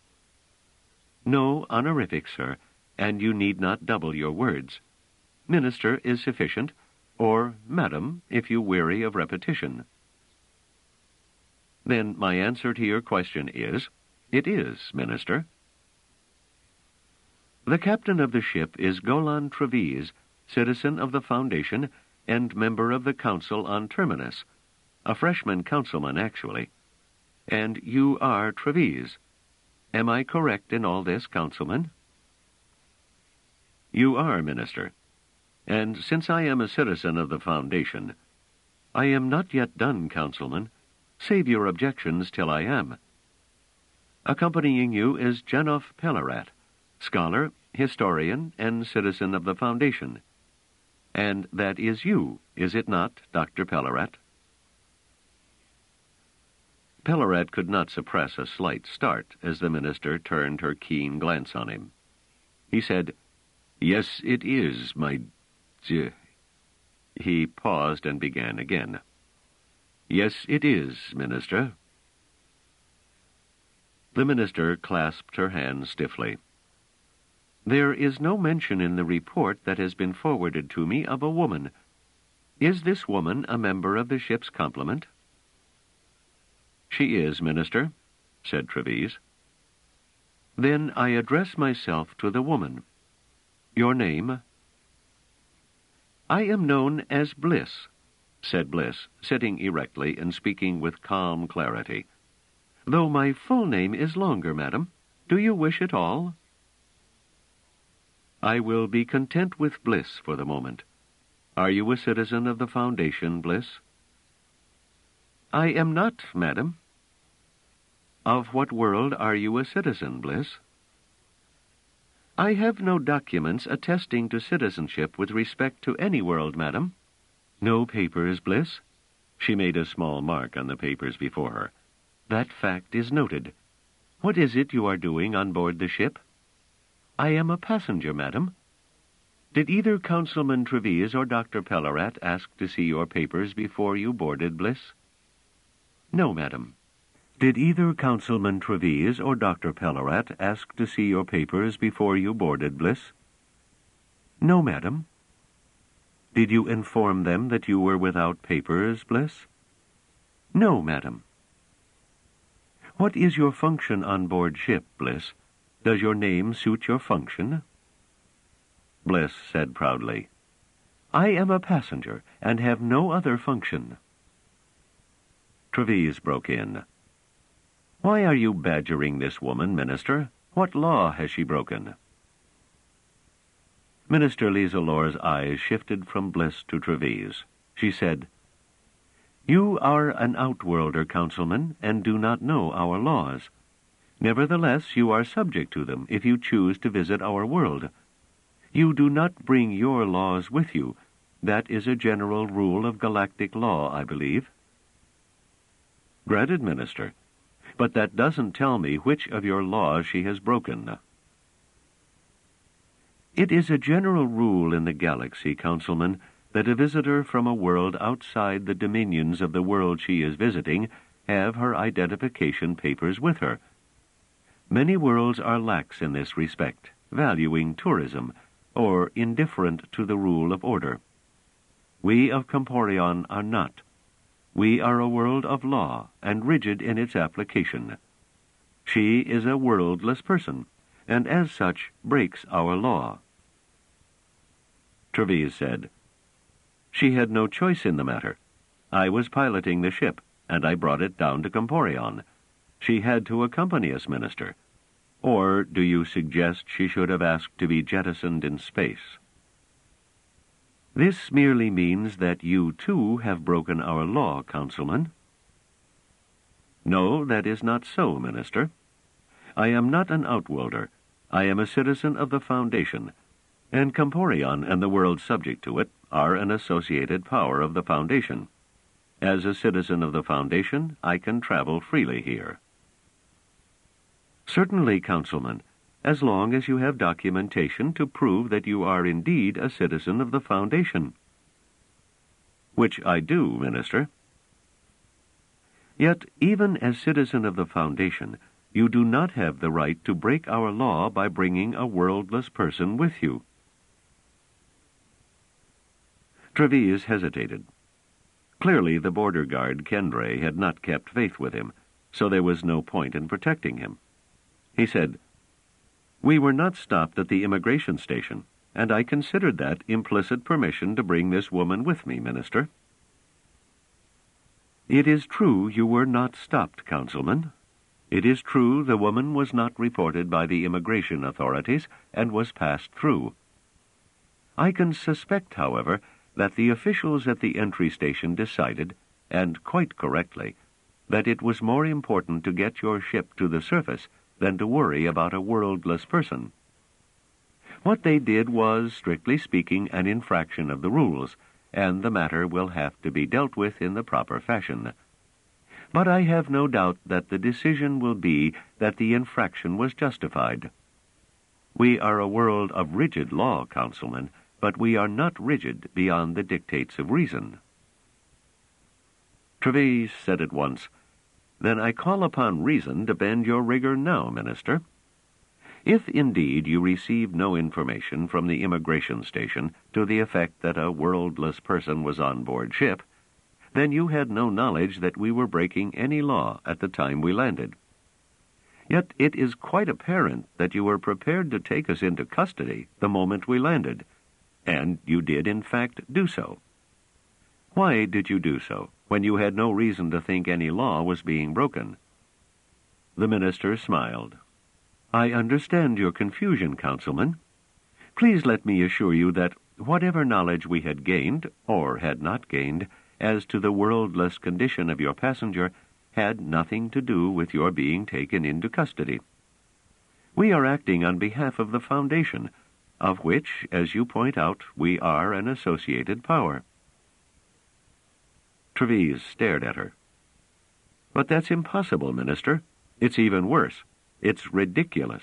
"No honorific, sir, and you need not double your words. Minister is sufficient, or Madam, if you weary of repetition." "Then my answer to your question is, it is, Minister." "The captain of the ship is Golan Trevise, citizen of the Foundation and member of the Council on Terminus, a freshman councilman, actually. And you are Trevise. Am I correct in all this, Councilman?" "You are, Minister. And since I am a citizen of the Foundation—" "I am not yet done, Councilman. Save your objections till I am. Accompanying you is Genof Pellerat, scholar, historian, and citizen of the Foundation. And that is you, is it not, Dr. Pellerat?" Pellerat could not suppress a slight start as the minister turned her keen glance on him. He said, "Yes, it is, my dear." He paused and began again. "Yes, it is, Minister." The minister clasped her hands stiffly. "There is no mention in the report that has been forwarded to me of a woman. Is this woman a member of the ship's complement?" "She is, Minister," said Trevise. "Then I address myself to the woman. Your name?" "I am known as Bliss," said Bliss, sitting erectly and speaking with calm clarity. "Though my full name is longer, madam. Do you wish it all?" "I will be content with Bliss for the moment. Are you a citizen of the Foundation, Bliss?" "I am not, madam." "Of what world are you a citizen, Bliss?" "I have no documents attesting to citizenship with respect to any world, madam." "No papers, Bliss?" She made a small mark on the papers before her. "That fact is noted. What is it you are doing on board the ship?" "I am a passenger, madam." "Did either Councilman Trevise or Dr. Pellerat ask to see your papers before you boarded, Bliss?" "No, madam." "Did either Councilman Trevise or Dr. Pellerat ask to see your papers before you boarded, Bliss?" "No, madam." "Did you inform them that you were without papers, Bliss?" "No, madam." What is your function on board ship, Bliss? Does your name suit your function? Bliss said proudly, I am a passenger and have no other function. Trevise broke in. Why are you badgering this woman, Minister? What law has she broken? Minister Lieselore's eyes shifted from Bliss to Trevise. She said, You are an outworlder, Councilman, and do not know our laws. Nevertheless, you are subject to them if you choose to visit our world. You do not bring your laws with you. That is a general rule of galactic law, I believe. Granted, Minister, but that doesn't tell me which of your laws she has broken. It is a general rule in the galaxy, Councilman, that a visitor from a world outside the dominions of the world she is visiting have her identification papers with her. Many worlds are lax in this respect, valuing tourism, or indifferent to the rule of order. We of Comporion are not. We are a world of law, and rigid in its application. She is a worldless person, and as such breaks our law. Trevise said, She had no choice in the matter. I was piloting the ship, and I brought it down to Comporion. She had to accompany us, Minister. Or do you suggest she should have asked to be jettisoned in space? This merely means that you, too, have broken our law, Councilman. No, that is not so, Minister. I am not an outworlder. I am a citizen of the Foundation, and Comporion and the world subject to it are an associated power of the Foundation. As a citizen of the Foundation, I can travel freely here. Certainly, Councilman, as long as you have documentation to prove that you are indeed a citizen of the Foundation. Which I do, Minister. Yet, even as citizen of the Foundation, you do not have the right to break our law by bringing a worldless person with you. Trevise hesitated. Clearly, the border guard, Kendre, had not kept faith with him, so there was no point in protecting him. He said, We were not stopped at the immigration station, and I considered that implicit permission to bring this woman with me, Minister. It is true you were not stopped, Councilman. It is true the woman was not reported by the immigration authorities and was passed through. I can suspect, however, that the officials at the entry station decided, and quite correctly, that it was more important to get your ship to the surface than to worry about a worldless person. What they did was, strictly speaking, an infraction of the rules, and the matter will have to be dealt with in the proper fashion. But I have no doubt that the decision will be that the infraction was justified. We are a world of rigid law, Councilman, but we are not rigid beyond the dictates of reason. Trevise said at once, Then I call upon reason to bend your rigor now, Minister. If indeed you received no information from the immigration station to the effect that a worldless person was on board ship, then you had no knowledge that we were breaking any law at the time we landed. Yet it is quite apparent that you were prepared to take us into custody the moment we landed, and you did in fact do so. Why did you do so, when you had no reason to think any law was being broken? The minister smiled. I understand your confusion, Councilman. Please let me assure you that whatever knowledge we had gained, or had not gained, as to the worldless condition of your passenger had nothing to do with your being taken into custody. We are acting on behalf of the Foundation, of which, as you point out, we are an associated power. Trevise stared at her. But that's impossible, Minister. It's even worse. It's ridiculous.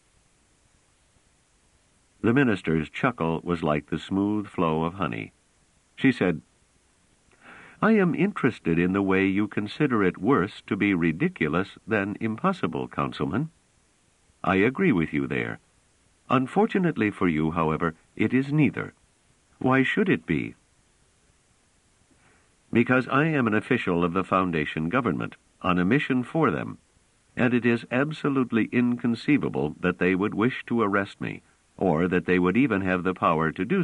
The minister's chuckle was like the smooth flow of honey. She said, I am interested in the way you consider it worse to be ridiculous than impossible, Councilman. I agree with you there. Unfortunately for you, however, it is neither. Why should it be? Because I am an official of the Foundation government, on a mission for them. and it is absolutely inconceivable that they would wish to arrest me, or that they would even have the power to do